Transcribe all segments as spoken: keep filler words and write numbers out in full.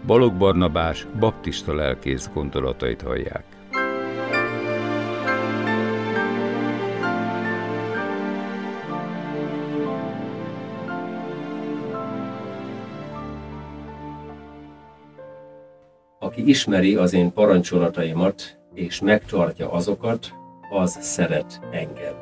Balogh Barnabás baptista lelkész gondolatait hallják. Aki ismeri az én parancsolataimat, és megtartja azokat, az szeret engem.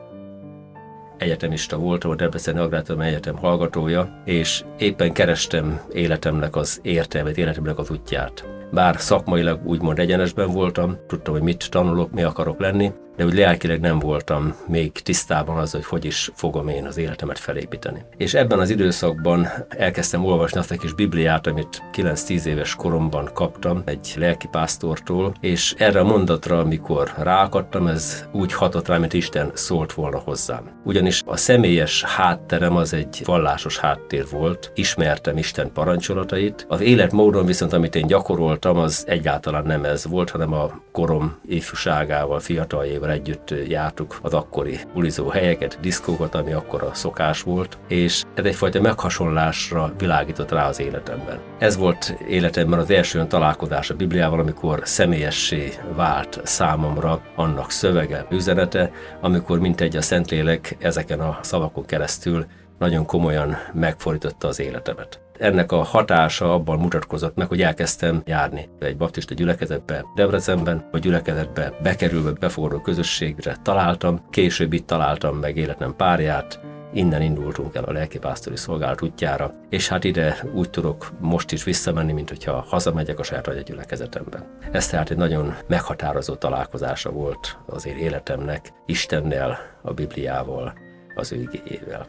Egyetemista voltam, a Debreceni Agráriumi Egyetem hallgatója, és éppen kerestem életemnek az értelmét, életemnek az útját. Bár szakmailag úgymond egyenesben voltam, tudtam, hogy mit tanulok, mi akarok lenni, de úgy lelkileg nem voltam még tisztában az, hogy hogy is fogom én az életemet felépíteni. És ebben az időszakban elkezdtem olvasni azt a kis Bibliát, amit kilenc-tíz éves koromban kaptam egy lelkipásztortól, és erre a mondatra, amikor ráakadtam, ez úgy hatott rá, mint Isten szólt volna hozzám. Ugyanis a személyes hátterem az egy vallásos háttér volt, ismertem Isten parancsolatait, az életmódon viszont, amit én gyakoroltam, az egyáltalán nem ez volt, hanem a korom ifjúságával, fiataljával együtt jártuk az akkori bulizó helyeket, diszkókat, ami akkor a szokás volt, és ez egyfajta meghasonlásra világított rá az életemben. Ez volt életemben az első olyan találkozás a Bibliával, amikor személyessé vált számomra annak szövege, üzenete, amikor mintegy a Szentlélek ezeken a szavakon keresztül nagyon komolyan megfordította az életemet. Ennek a hatása abban mutatkozott meg, hogy elkezdtem járni egy baptista gyülekezetbe Debrecenben, a gyülekezetbe bekerülve befogadó közösségre találtam, később itt találtam meg életem párját, innen indultunk el a lelkipásztori szolgálat útjára, és hát ide úgy tudok most is visszamenni, mint hogyha hazamegyek a saját anyagyülekezetembe. Ez tehát egy nagyon meghatározó találkozása volt az én életemnek, Istennel, a Bibliával, az ő igéjével.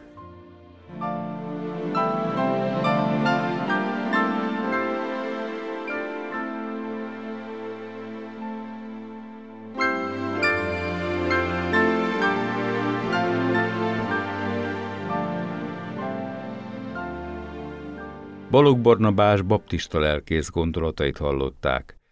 Balogh Barnabás baptista lelkész gondolatait hallották.